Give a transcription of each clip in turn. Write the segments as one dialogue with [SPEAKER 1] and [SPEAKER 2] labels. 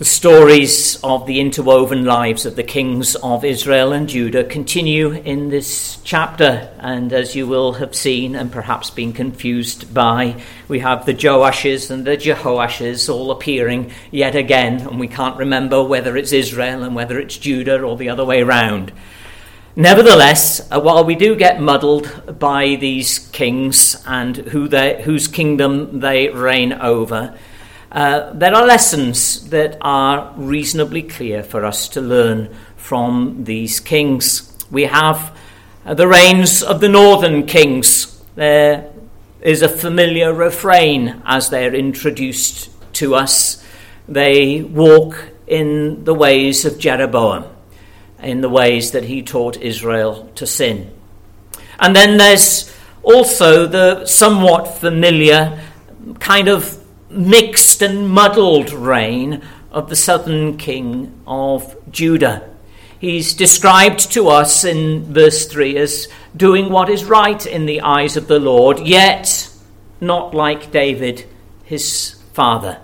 [SPEAKER 1] The stories of the interwoven lives of the kings of Israel and Judah continue in this chapter, and as you will have seen and perhaps been confused by, we have the Joashes and the Jehoashes all appearing yet again, and we can't remember whether it's Israel and whether it's Judah or the other way round. Nevertheless, while we do get muddled by these kings and whose kingdom they reign over, there are lessons that are reasonably clear for us to learn from these kings. We have the reigns of the northern kings. There is a familiar refrain as they're introduced to us. They walk in the ways of Jeroboam, in the ways that he taught Israel to sin. And then there's also the somewhat familiar kind of mixed and muddled reign of the southern king of Judah. He's described to us in verse 3 as doing what is right in the eyes of the Lord, yet not like David, his father.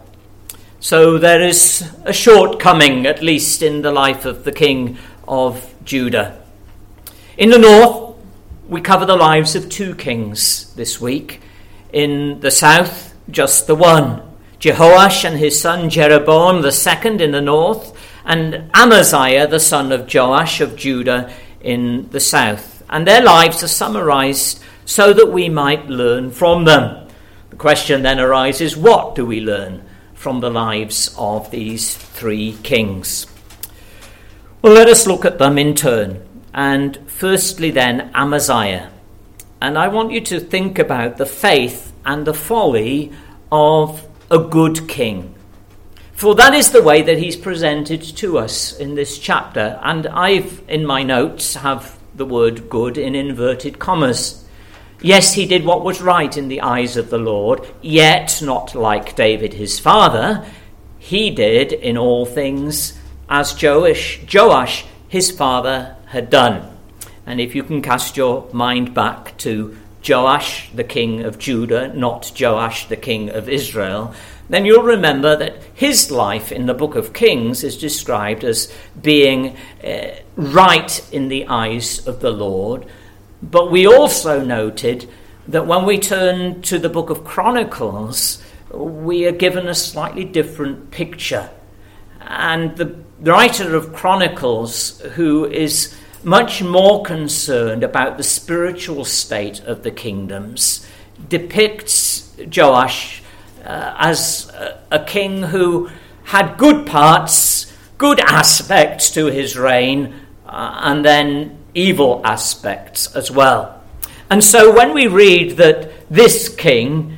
[SPEAKER 1] So there is a shortcoming, at least in the life of the king of Judah. In the north, we cover the lives of two kings this week. In the south, just the one, Jehoash and his son Jeroboam the second in the north, and Amaziah the son of Joash of Judah in the south. And their lives are summarized so that we might learn from them. The question then arises, what do we learn from the lives of these three kings? Well, let us look at them in turn. And firstly then, Amaziah. And I want you to think about the faith and the folly of a good king. For that is the way that he's presented to us in this chapter. And I've, in my notes, have the word good in inverted commas. Yes, he did what was right in the eyes of the Lord, yet not like David his father. He did in all things as Joash his father had done. And if you can cast your mind back to Joash, the king of Judah, not Joash, the king of Israel, then you'll remember that his life in the book of Kings is described as being right in the eyes of the Lord. But we also noted that when we turn to the book of Chronicles, we are given a slightly different picture. And the writer of Chronicles, who is much more concerned about the spiritual state of the kingdoms, depicts Joash as a king who had good parts, good aspects to his reign, and then evil aspects as well. And so when we read that this king,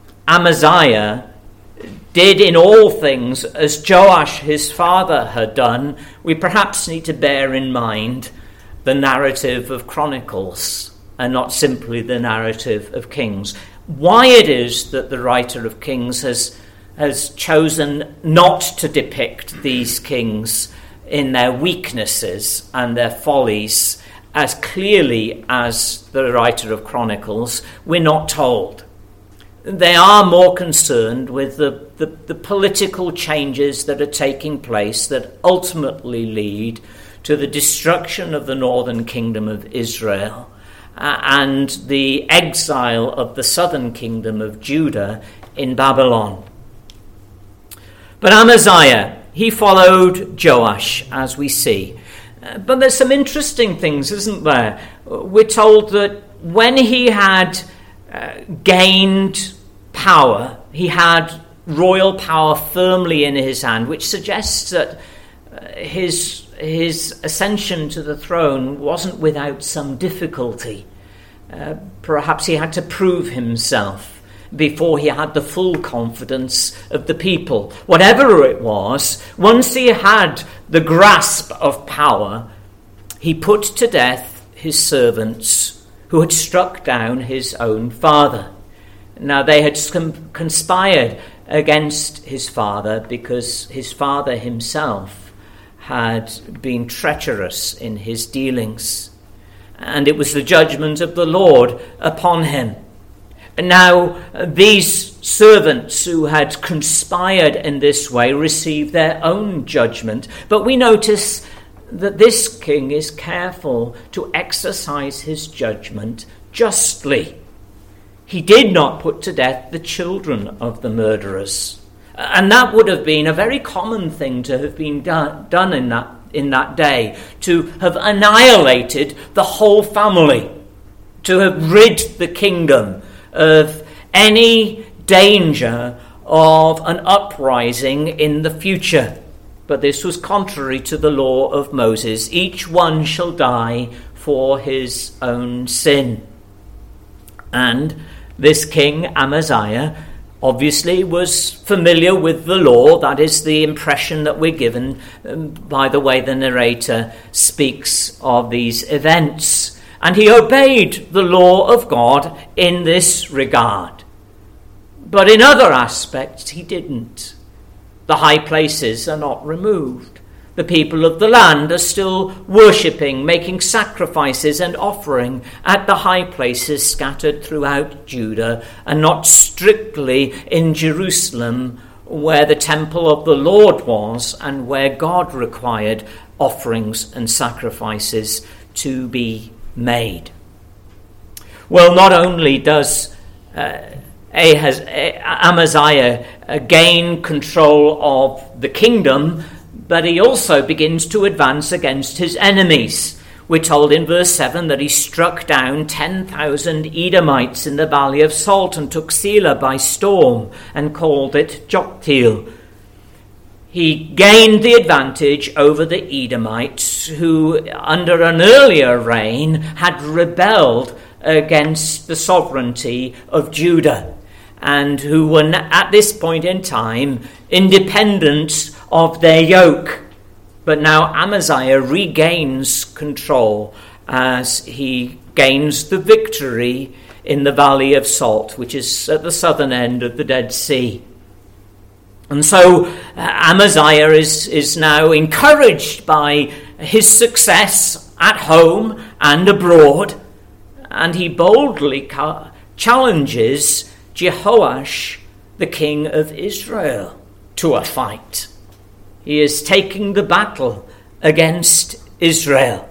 [SPEAKER 1] Amaziah, did in all things as Joash his father had done, we perhaps need to bear in mind the narrative of Chronicles and not simply the narrative of Kings. Why it is that the writer of Kings has chosen not to depict these kings in their weaknesses and their follies as clearly as the writer of Chronicles, we're not told. They are more concerned with the political changes that are taking place that ultimately lead to the destruction of the northern kingdom of Israel and the exile of the southern kingdom of Judah in Babylon. But Amaziah, he followed Joash, as we see. But there's some interesting things, isn't there? We're told that when he had gained power, he had royal power firmly in his hand, which suggests that his ascension to the throne wasn't without some difficulty. Perhaps he had to prove himself before he had the full confidence of the people. Whatever it was, once he had the grasp of power, he put to death his servants who had struck down his own father. Now they had conspired against his father because his father himself had been treacherous in his dealings, and it was the judgment of the Lord upon him. And now these servants who had conspired in this way receive their own judgment. But we notice that this king is careful to exercise his judgment justly. He did not put to death the children of the murderers. And that would have been a very common thing to have been done in that day, to have annihilated the whole family, to have rid the kingdom of any danger of an uprising in the future. But this was contrary to the law of Moses. Each one shall die for his own sin. And this king Amaziah obviously was familiar with the law. That is the impression that we're given by the way the narrator speaks of these events. And he obeyed the law of God in this regard. But in other aspects he didn't. The high places are not removed. The people of the land are still worshipping, making sacrifices and offering at the high places scattered throughout Judah, and not strictly in Jerusalem, where the temple of the Lord was and where God required offerings and sacrifices to be made. Well, not only does Amaziah gain control of the kingdom, but he also begins to advance against his enemies. We're told in verse 7 that he struck down 10,000 Edomites in the Valley of Salt and took Selah by storm and called it Joktheel. He gained the advantage over the Edomites, who under an earlier reign had rebelled against the sovereignty of Judah, and who were at this point in time independent of their yoke. But now Amaziah regains control as he gains the victory in the Valley of Salt, which is at the southern end of the Dead Sea. And so Amaziah is now encouraged by his success at home and abroad, and he boldly challenges Jehoash, the king of Israel, to a fight. He is taking the battle against Israel.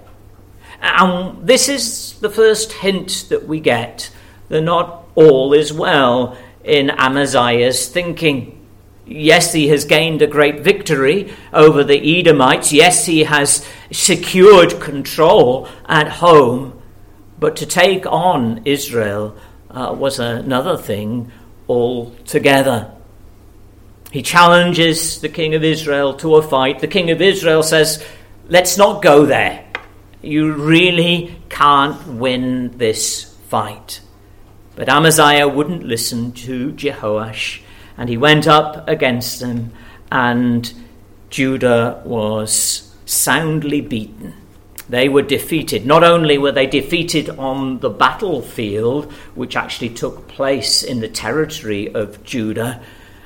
[SPEAKER 1] And this is the first hint that we get that not all is well in Amaziah's thinking. Yes, he has gained a great victory over the Edomites. Yes, he has secured control at home. But to take on Israel was another thing altogether. He challenges the king of Israel to a fight. The king of Israel says, let's not go there. You really can't win this fight. But Amaziah wouldn't listen to Jehoash, and he went up against him, and Judah was soundly beaten. They were defeated. Not only were they defeated on the battlefield, which actually took place in the territory of Judah,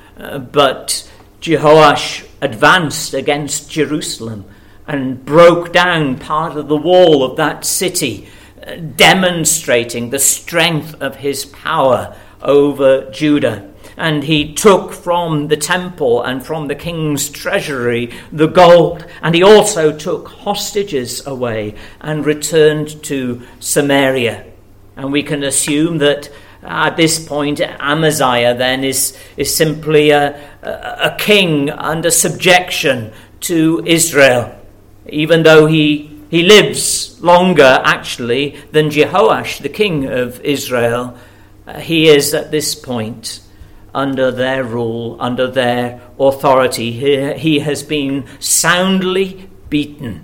[SPEAKER 1] but Jehoash advanced against Jerusalem and broke down part of the wall of that city, demonstrating the strength of his power over Judah. And he took from the temple and from the king's treasury the gold, and he also took hostages away and returned to Samaria. And we can assume that at this point, Amaziah then is simply a king under subjection to Israel, even though he lives longer, actually, than Jehoash, the king of Israel. He is at this point under their rule, under their authority. He has been soundly beaten.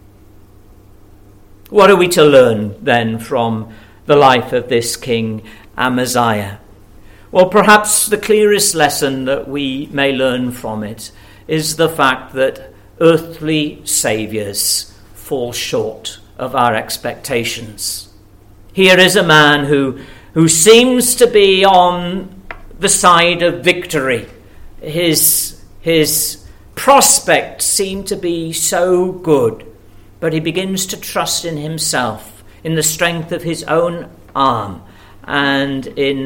[SPEAKER 1] What are we to learn then from the life of this king Amaziah? Well, perhaps the clearest lesson that we may learn from it is the fact that earthly saviours fall short of our expectations. Here is a man who seems to be on the side of victory. His prospects seem to be so good, but he begins to trust in himself, in the strength of his own arm, and in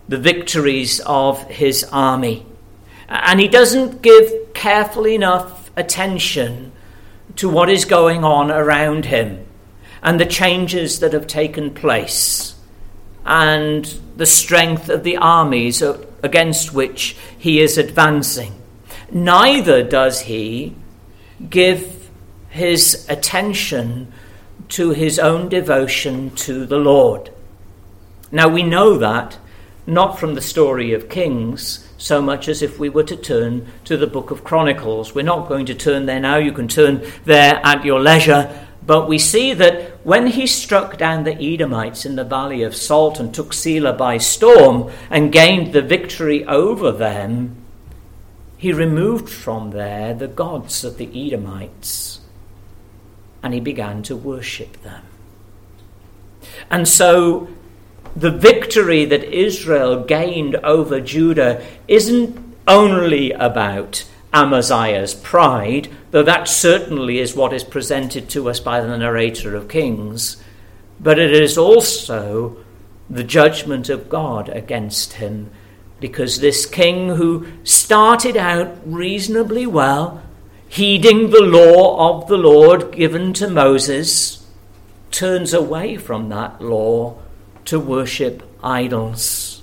[SPEAKER 1] the victories of his army. And he doesn't give careful enough attention to what is going on around him and the changes that have taken place and the strength of the armies against which he is advancing. Neither does he give his attention to his own devotion to the Lord. Now we know that not from the story of Kings so much as if we were to turn to the book of Chronicles. We're not going to turn there now. You can turn there at your leisure. But we see that when he struck down the Edomites in the Valley of Salt and took Selah by storm and gained the victory over them, he removed from there the gods of the Edomites and he began to worship them. And so the victory that Israel gained over Judah isn't only about Amaziah's pride, though that certainly is what is presented to us by the narrator of Kings, but it is also the judgment of God against him, because this king who started out reasonably well, heeding the law of the Lord given to Moses, turns away from that law to worship idols.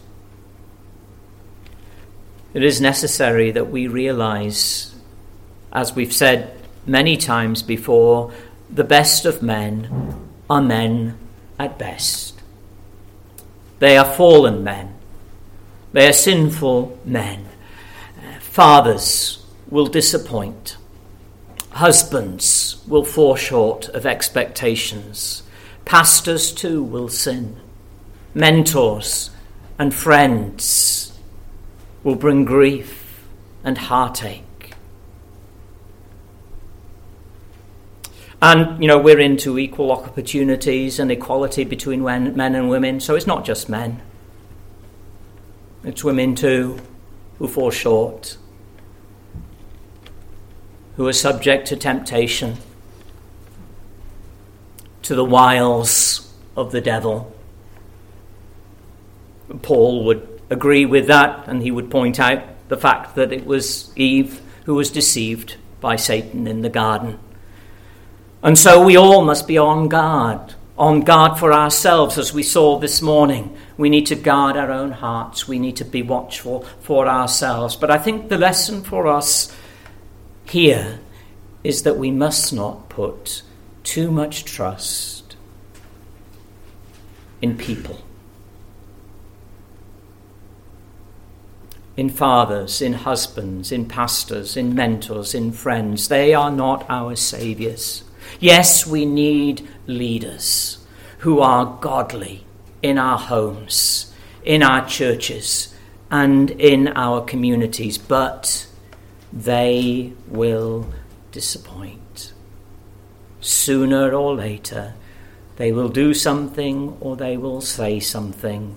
[SPEAKER 1] It is necessary that we realize, as we've said many times before, the best of men are men at best. They are fallen men. They are sinful men. Fathers will disappoint. Husbands will fall short of expectations. Pastors too will sin. Mentors and friends will bring grief and heartache. And, we're into equal opportunities and equality between men and women, so it's not just men. It's women too who fall short, who are subject to temptation, to the wiles of the devil. Paul would agree with that, and he would point out the fact that it was Eve who was deceived by Satan in the garden. And so we all must be on guard for ourselves, as we saw this morning. We need to guard our own hearts. We need to be watchful for ourselves. But I think the lesson for us here is that we must not put too much trust in people. In fathers, in husbands, in pastors, in mentors, in friends. They are not our saviours. Yes, we need leaders who are godly in our homes, in our churches, and in our communities, but they will disappoint. Sooner or later, they will do something or they will say something,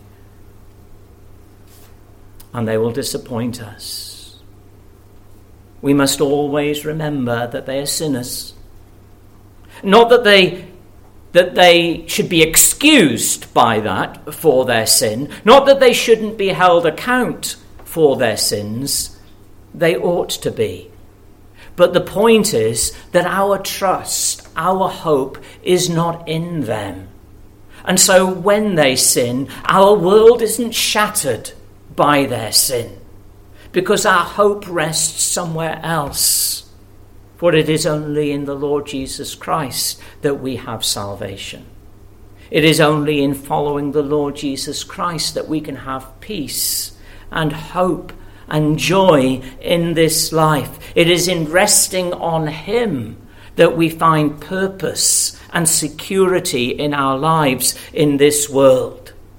[SPEAKER 1] and they will disappoint us. We must always remember that they are sinners. Not that they should be excused by that for their sin. Not that they shouldn't be held account for their sins. They ought to be. But the point is that our trust, our hope is not in them. And so when they sin, our world isn't shattered by their sin, because our hope rests somewhere else. For it is only in the Lord Jesus Christ that we have salvation. It is only in following the Lord Jesus Christ that we can have peace and hope and joy in this life. It is in resting on him that we find purpose and security in our lives in this world.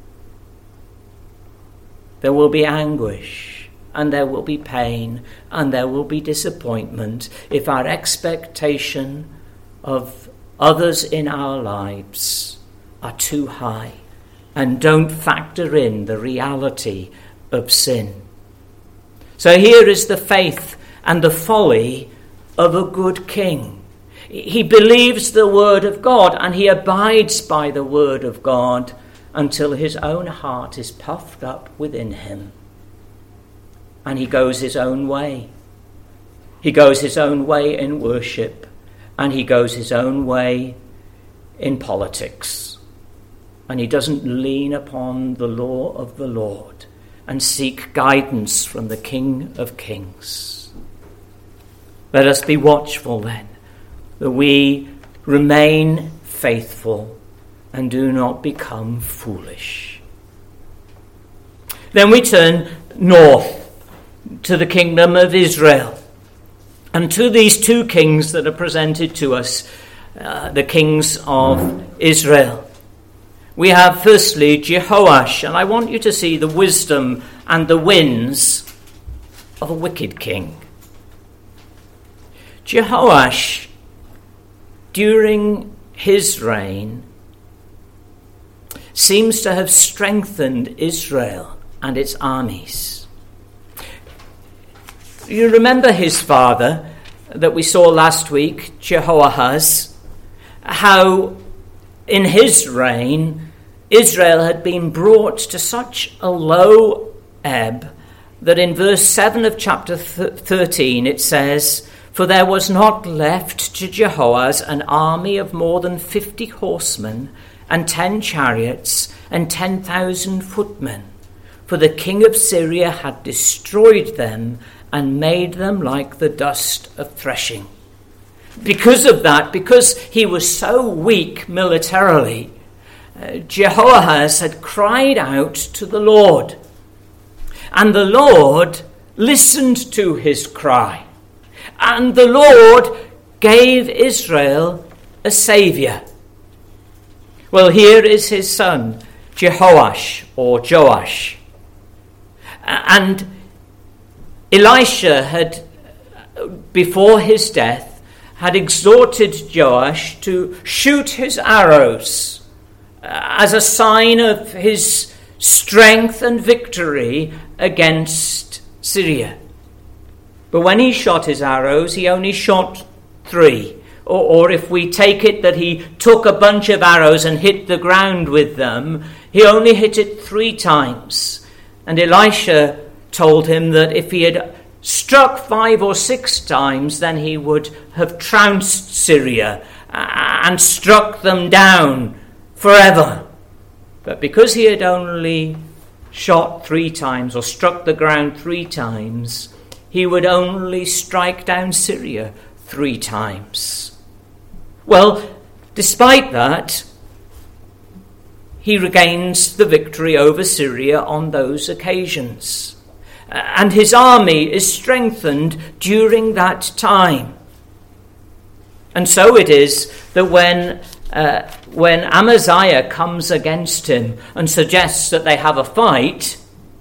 [SPEAKER 1] There will be anguish, and there will be pain, and there will be disappointment if our expectation of others in our lives are too high and don't factor in the reality of sin. So here is the faith and the folly of a good king. He believes the word of God and he abides by the word of God, until his own heart is puffed up within him. And he goes his own way. He goes his own way in worship, and he goes his own way in politics. And he doesn't lean upon the law of the Lord and seek guidance from the King of Kings. Let us be watchful then, that we remain faithful and do not become foolish. Then we turn north to the kingdom of Israel, and to these two kings that are presented to us, the kings of Israel. We have firstly Jehoash, and I want you to see the wisdom and the wins of a wicked king. Jehoash, during his reign, seems to have strengthened Israel and its armies. You remember his father that we saw last week, Jehoahaz, how in his reign Israel had been brought to such a low ebb that in verse 7 of chapter 13 it says, "For there was not left to Jehoahaz an army of more than 50 horsemen and 10 chariots and 10,000 footmen, for the king of Syria had destroyed them and made them like the dust of threshing." Because of that, because he was so weak militarily, Jehoahaz had cried out to the Lord. And the Lord listened to his cry. And the Lord gave Israel a saviour. Well, here is his son, Jehoash, or Joash. And Elisha had, before his death, had exhorted Joash to shoot his arrows as a sign of his strength and victory against Syria. But when he shot his arrows, he only shot 3. Or if we take it that he took a bunch of arrows and hit the ground with them, he only hit it 3 times. And Elisha told him that if he had struck 5 or 6 times, then he would have trounced Syria and struck them down forever. But because he had only shot 3 times or struck the ground 3 times, he would only strike down Syria 3 times. Well, despite that, he regains the victory over Syria on those occasions. And his army is strengthened during that time. And so it is that when Amaziah comes against him and suggests that they have a fight,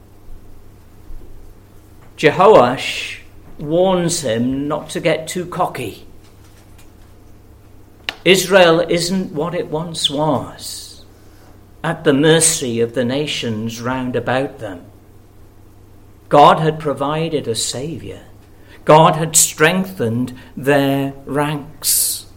[SPEAKER 1] Jehoash warns him not to get too cocky. Israel isn't what it once was, at the mercy of the nations round about them. God had provided a saviour. God had strengthened their ranks.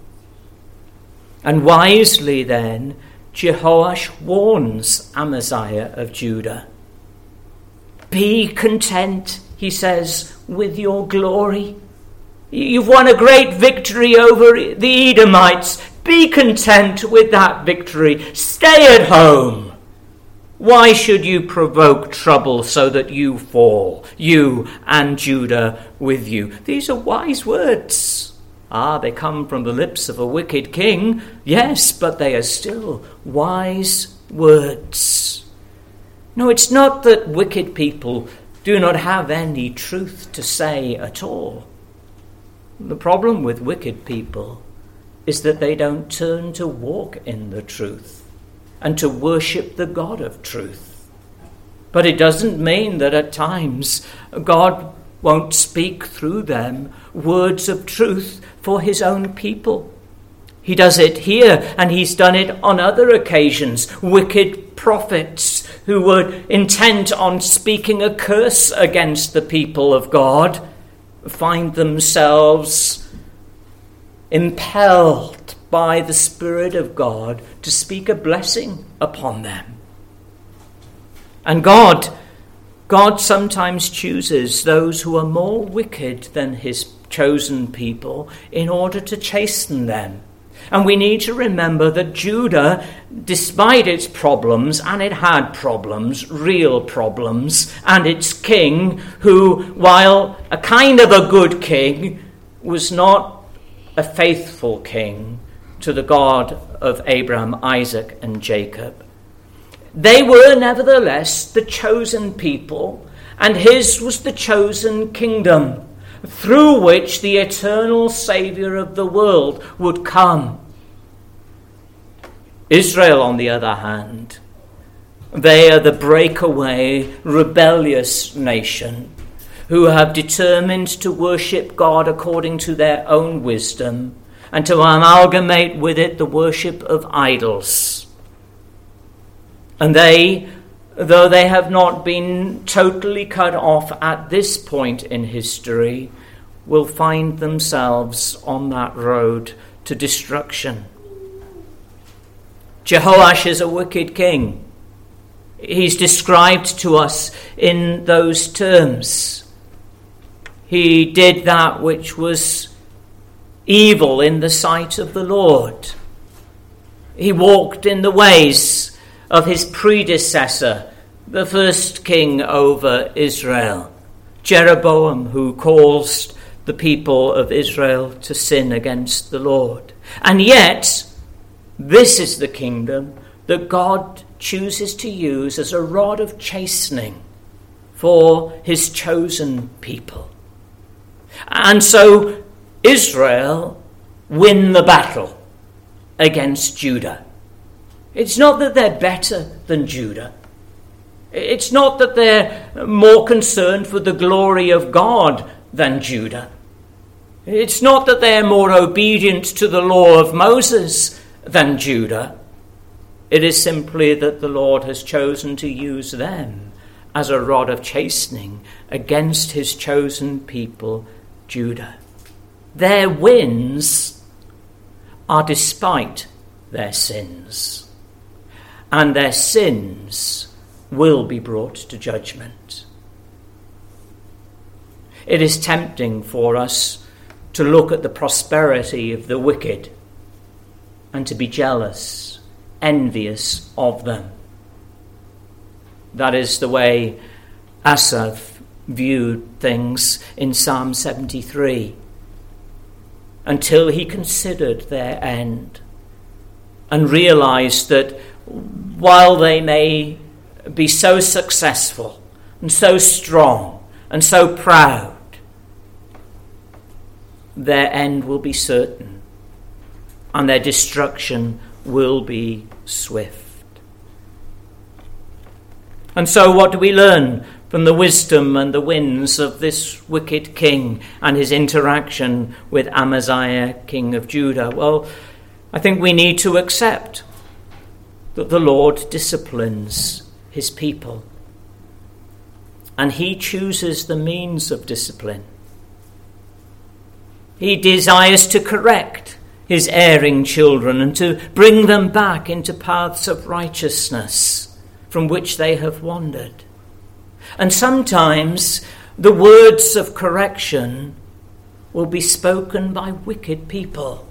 [SPEAKER 1] And wisely then, Jehoash warns Amaziah of Judah. "Be content," he says, "with your glory. You've won a great victory over the Edomites. Be content with that victory. Stay at home. Why should you provoke trouble so that you fall, you and Judah with you?" These are wise words. They come from the lips of a wicked king, yes, but they are still wise words. No, it's not that wicked people do not have any truth to say at all. The problem with wicked people is that they don't turn to walk in the truth and to worship the God of truth. But it doesn't mean that at times God won't speak through them words of truth for his own people. He does it here, and he's done it on other occasions. Wicked prophets who were intent on speaking a curse against the people of God find themselves impelled by the Spirit of God to speak a blessing upon them. And God sometimes chooses those who are more wicked than his chosen people in order to chasten them. And we need to remember that Judah, despite its problems, and it had problems, real problems, and its king, who, while a kind of a good king, was not a faithful king to the God of Abraham, Isaac, and Jacob. They were nevertheless the chosen people, and his was the chosen kingdom, through which the eternal Saviour of the world would come. Israel, on the other hand, they are the breakaway, rebellious nation who have determined to worship God according to their own wisdom and to amalgamate with it the worship of idols. And they, though they have not been totally cut off at this point in history, will find themselves on that road to destruction. Jehoash is a wicked king. He's described to us in those terms. He did that which was evil in the sight of the Lord. He walked in the ways of his predecessor, the first king over Israel, Jeroboam, who caused the people of Israel to sin against the Lord. And yet, this is the kingdom that God chooses to use as a rod of chastening for his chosen people. And so Israel win the battle against Judah. It's not that they're better than Judah. It's not that they're more concerned for the glory of God than Judah. It's not that they're more obedient to the law of Moses than Judah. It is simply that the Lord has chosen to use them as a rod of chastening against his chosen people, Judah. Their wins are despite their sins, and their sins will be brought to judgment. It is tempting for us to look at the prosperity of the wicked and to be jealous, envious of them. That is the way Asaph viewed things in Psalm 73, until he considered their end and realized that while they may be so successful and so strong and so proud, their end will be certain and their destruction will be swift. And so what do we learn from the wisdom and the wins of this wicked king and his interaction with Amaziah, king of Judah? Well, I think we need to accept that the Lord disciplines his people, and he chooses the means of discipline. He desires to correct his erring children and to bring them back into paths of righteousness from which they have wandered. And sometimes the words of correction will be spoken by wicked people.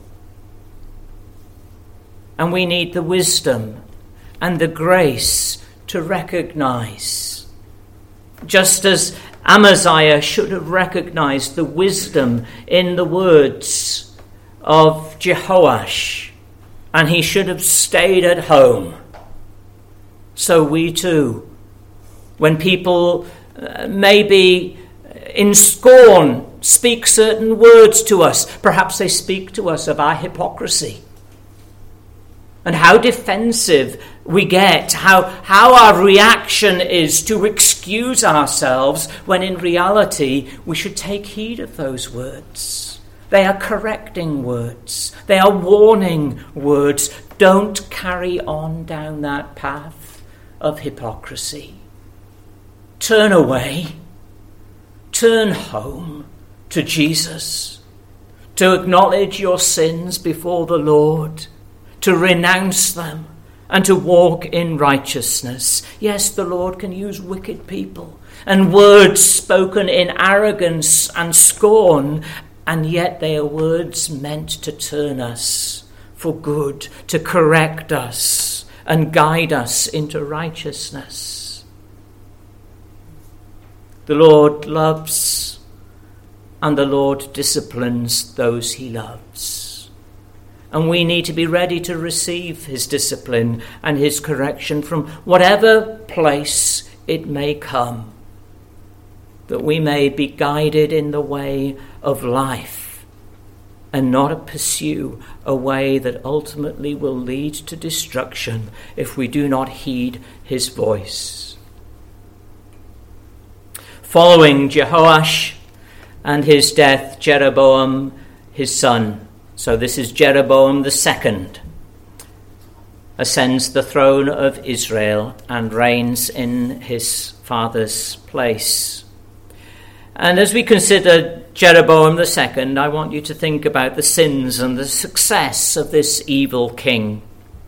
[SPEAKER 1] And we need the wisdom and the grace to recognize. Just as Amaziah should have recognized the wisdom in the words of Jehoash, and he should have stayed at home. So we too, when people maybe in scorn speak certain words to us, perhaps they speak to us of our hypocrisy and how defensive we get, how our reaction is to excuse ourselves, when in reality we should take heed of those words. They are correcting words. They are warning words. Don't carry on down that path of hypocrisy. Turn away. Turn home to Jesus. to acknowledge your sins before the Lord, to renounce them, and to walk in righteousness. Yes, the Lord can use wicked people and words spoken in arrogance and scorn, and yet they are words meant to turn us for good, to correct us and guide us into righteousness. The Lord loves, and the Lord disciplines those he loves. And we need to be ready to receive his discipline and his correction from whatever place it may come, that we may be guided in the way of life and not pursue a way that ultimately will lead to destruction if we do not heed his voice. Following Jehoash and his death, Jeroboam, his son, so this is Jeroboam the second, ascends the throne of Israel and reigns in his father's place. And as we consider Jeroboam the second, I want you to think about the sins and the success of this evil king.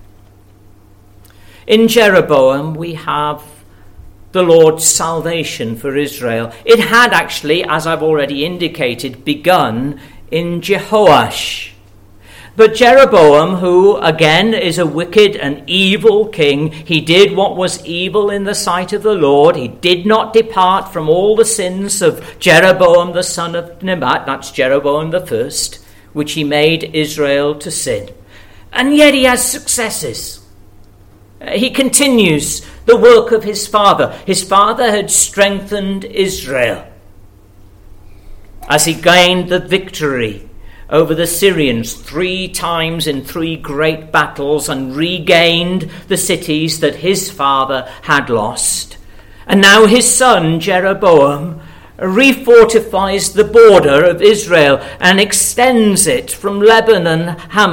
[SPEAKER 1] In Jeroboam, we have the Lord's salvation for Israel. It had actually, as I've already indicated, begun in Jehoash. But Jeroboam, who again is a wicked and evil king, he did what was evil in the sight of the Lord. He did not depart from all the sins of Jeroboam the son of Nebat, that's Jeroboam the first, which he made Israel to sin. And yet he has successes. He continues the work of his father. His father had strengthened Israel as he gained the victory over the Syrians 3 times in 3 great battles and regained the cities that his father had lost. And now his son Jeroboam refortifies the border of Israel and extends it from Lebo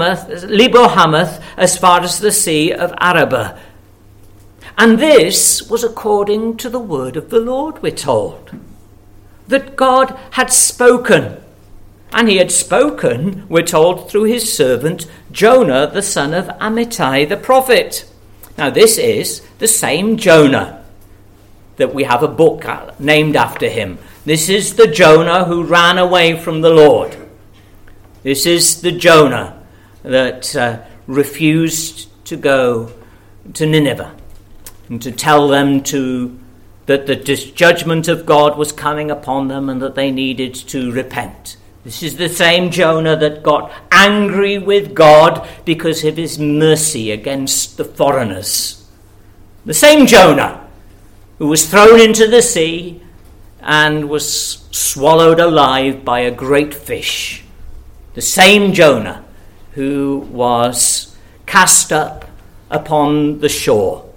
[SPEAKER 1] Hamath as far as the Sea of Arabah. And this was according to the word of the Lord, we're told, that God had spoken. And he had spoken, we're told, through his servant Jonah, the son of Amittai, the prophet. Now this is the same Jonah that we have a book named after him. This is the Jonah who ran away from the Lord. This is the Jonah that refused to go to Nineveh and to tell them that the judgment of God was coming upon them and that they needed to repent. This is the same Jonah that got angry with God because of his mercy against the foreigners. The same Jonah who was thrown into the sea and was swallowed alive by a great fish. The same Jonah who was cast up upon the shore.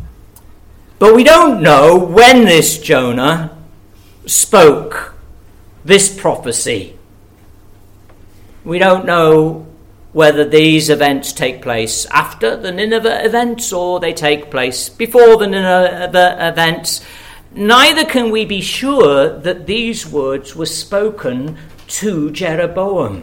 [SPEAKER 1] But we don't know when this Jonah spoke this prophecy. We don't know whether these events take place after the Nineveh events or they take place before the Nineveh events. Neither can we be sure that these words were spoken to Jeroboam.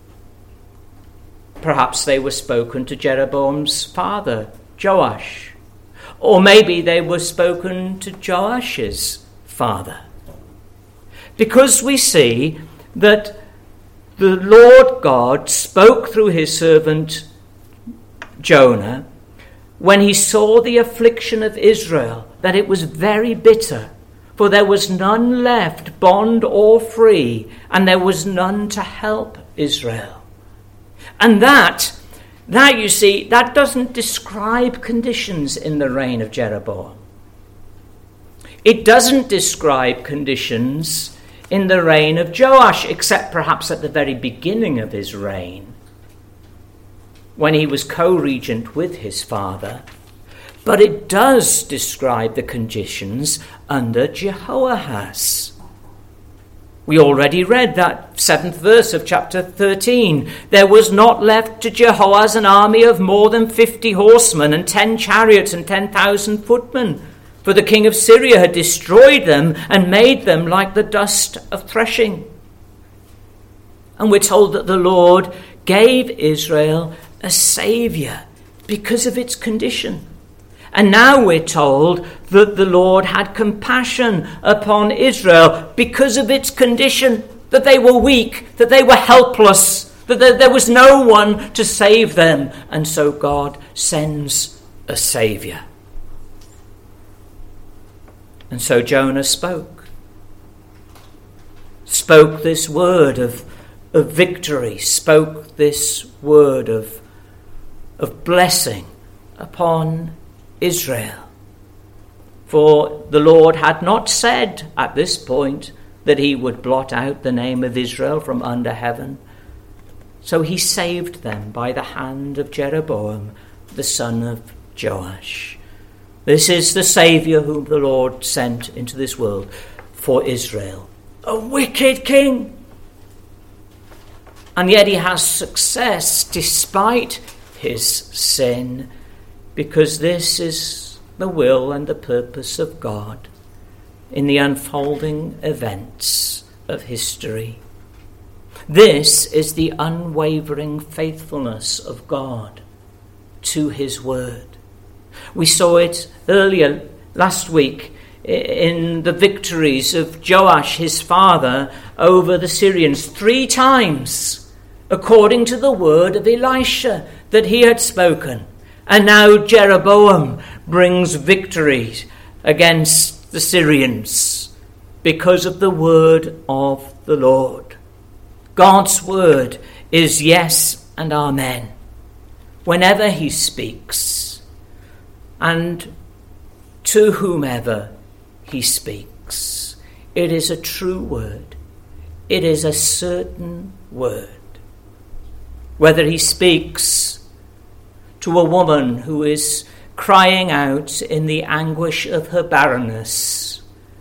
[SPEAKER 1] Perhaps they were spoken to Jeroboam's father, Joash. Or maybe they were spoken to Joash's father. Because we see that the Lord God spoke through his servant Jonah when he saw the affliction of Israel, that it was very bitter, for there was none left, bond or free, and there was none to help Israel. And that you see, that doesn't describe conditions in the reign of Jeroboam. It doesn't describe conditions in the reign of Joash, except perhaps at the very beginning of his reign, when he was co-regent with his father. But it does describe the conditions under Jehoahaz. We already read that 7th verse of chapter 13. There was not left to Jehoahaz an army of more than 50 horsemen and 10 chariots and 10,000 footmen. For the king of Syria had destroyed them and made them like the dust of threshing. And we're told that the Lord gave Israel a saviour because of its condition. And now we're told that the Lord had compassion upon Israel because of its condition, that they were weak, that they were helpless, that there was no one to save them. And so God sends a saviour. And so Jonah spoke this word of victory, spoke this word of blessing upon Israel. For the Lord had not said at this point that he would blot out the name of Israel from under heaven. So he saved them by the hand of Jeroboam, the son of Joash. This is the Saviour whom the Lord sent into this world for Israel. A wicked king. And yet he has success despite his sin, because this is the will and the purpose of God in the unfolding events of history. This is the unwavering faithfulness of God to his word. We saw it earlier last week in the victories of Joash, his father, over the Syrians 3 times, according to the word of Elisha that he had spoken. And now Jeroboam brings victories against the Syrians because of the word of the Lord. God's word is yes and amen whenever he speaks and to whomever he speaks. It is a true word. It is a certain word. Whether he speaks to a woman who is crying out in the anguish of her barrenness,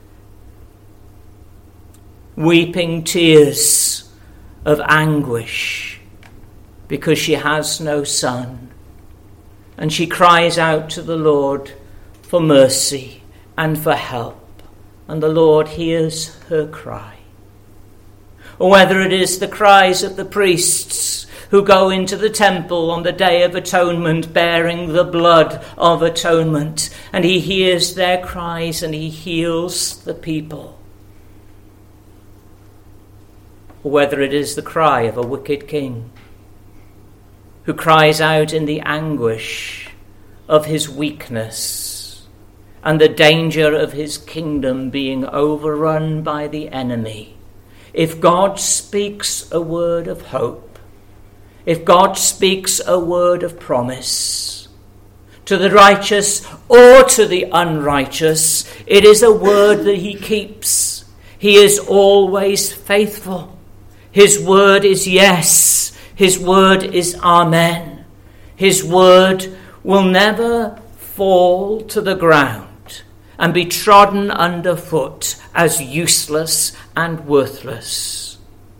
[SPEAKER 1] weeping tears of anguish because she has no son, and she cries out to the Lord for mercy and for help, and the Lord hears her cry. Or whether it is the cries of the priests who go into the temple on the Day of Atonement bearing the blood of atonement, and he hears their cries and he heals the people. Or whether it is the cry of a wicked king who cries out in the anguish of his weakness and the danger of his kingdom being overrun by the enemy. If God speaks a word of hope, if God speaks a word of promise to the righteous or to the unrighteous, it is a word that he keeps. He is always faithful. His word is yes. His word is amen. His word will never fall to the ground and be trodden underfoot as useless and worthless.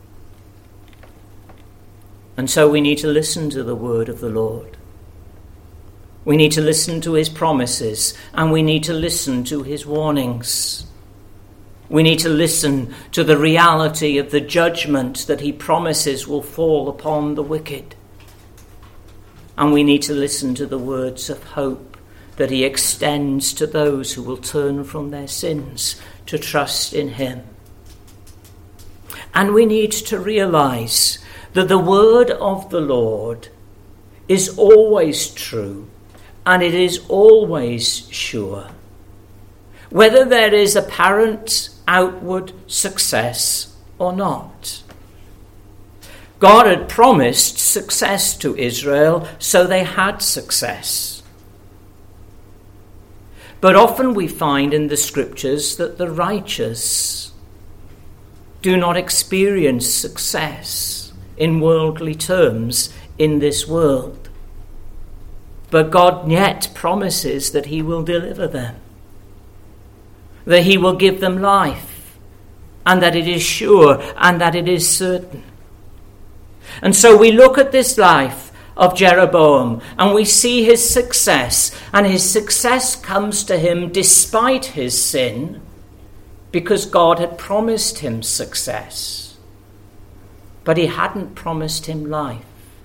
[SPEAKER 1] And so we need to listen to the word of the Lord. We need to listen to his promises, and we need to listen to his warnings. We need to listen to the reality of the judgment that he promises will fall upon the wicked. And we need to listen to the words of hope that he extends to those who will turn from their sins to trust in him. And we need to realize that the word of the Lord is always true and it is always sure. Whether there is apparent outward success or not. God had promised success to Israel, so they had success. But often we find in the scriptures that the righteous do not experience success in worldly terms in this world. But God yet promises that he will deliver them, that he will give them life, and that it is sure and that it is certain. And so we look at this life of Jeroboam and we see his success, and his success comes to him despite his sin, because God had promised him success. but he hadn't promised him life.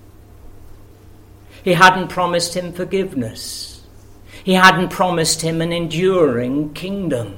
[SPEAKER 1] He hadn't promised him forgiveness. He hadn't promised him an enduring kingdom.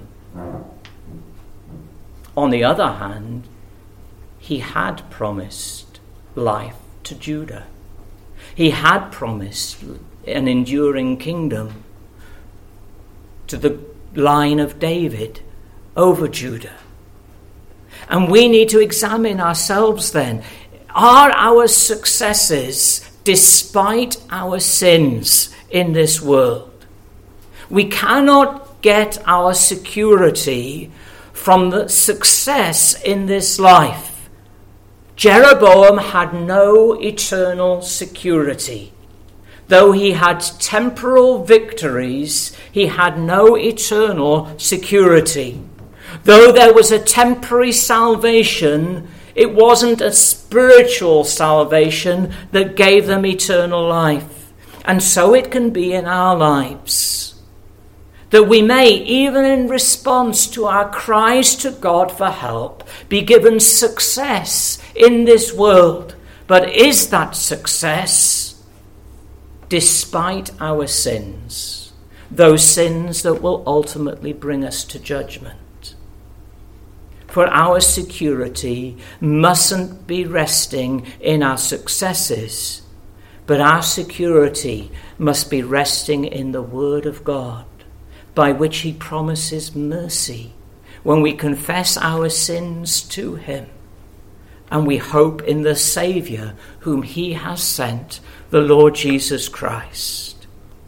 [SPEAKER 1] On the other hand, he had promised life to Judah. He had promised an enduring kingdom to the line of David over Judah. And we need to examine ourselves then. Are our successes despite our sins in this world? We cannot get our security from the success in this life. Jeroboam had no eternal security. Though he had temporal victories, he had no eternal security. Though there was a temporary salvation, it wasn't a spiritual salvation that gave them eternal life. And so it can be in our lives. That we may, even in response to our cries to God for help, be given success in this world. But is that success despite our sins? Those sins that will ultimately bring us to judgment. For our security mustn't be resting in our successes, but our security must be resting in the Word of God, by which he promises mercy when we confess our sins to him, and we hope in the Saviour whom he has sent, the Lord Jesus Christ.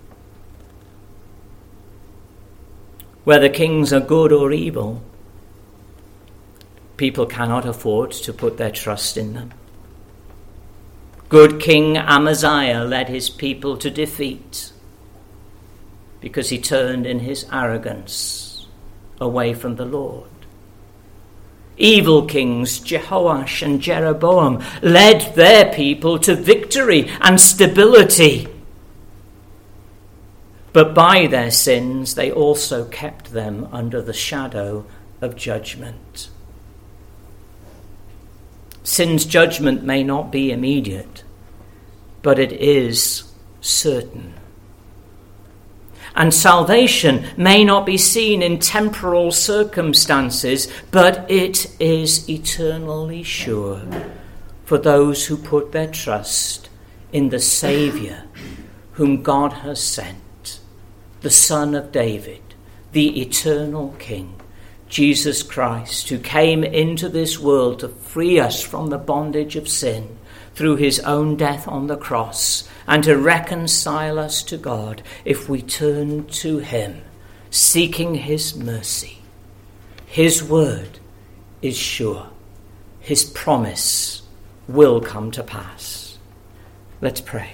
[SPEAKER 1] Whether kings are good or evil, people cannot afford to put their trust in them. Good King Amaziah led his people to defeat because he turned in his arrogance away from the Lord. Evil kings Jehoash and Jeroboam led their people to victory and stability. But by their sins they also kept them under the shadow of judgment. Sin's judgment may not be immediate, but it is certain. And salvation may not be seen in temporal circumstances, but it is eternally sure for those who put their trust in the Saviour whom God has sent, the Son of David, the eternal King, Jesus Christ, who came into this world to free us from the bondage of sin through his own death on the cross, and to reconcile us to God if we turn to him, seeking his mercy. His word is sure. His promise will come to pass. Let's pray.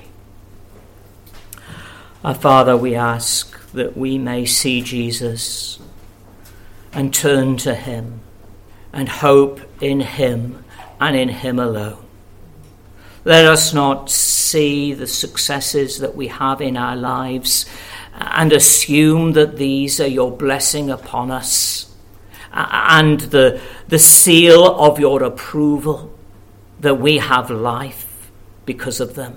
[SPEAKER 1] Our Father, we ask that we may see Jesus and turn to him and hope in him and in him alone. Let us not see the successes that we have in our lives and assume that these are your blessing upon us and the seal of your approval, that we have life because of them.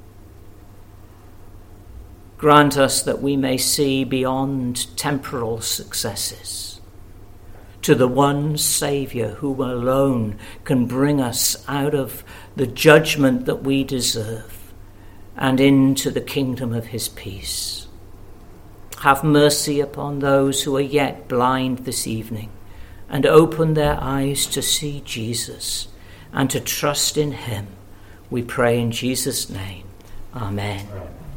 [SPEAKER 1] Grant us that we may see beyond temporal successes to the one Saviour who alone can bring us out of the judgment that we deserve and into the kingdom of his peace. Have mercy upon those who are yet blind this evening, and open their eyes to see Jesus and to trust in him. We pray in Jesus' name. Amen.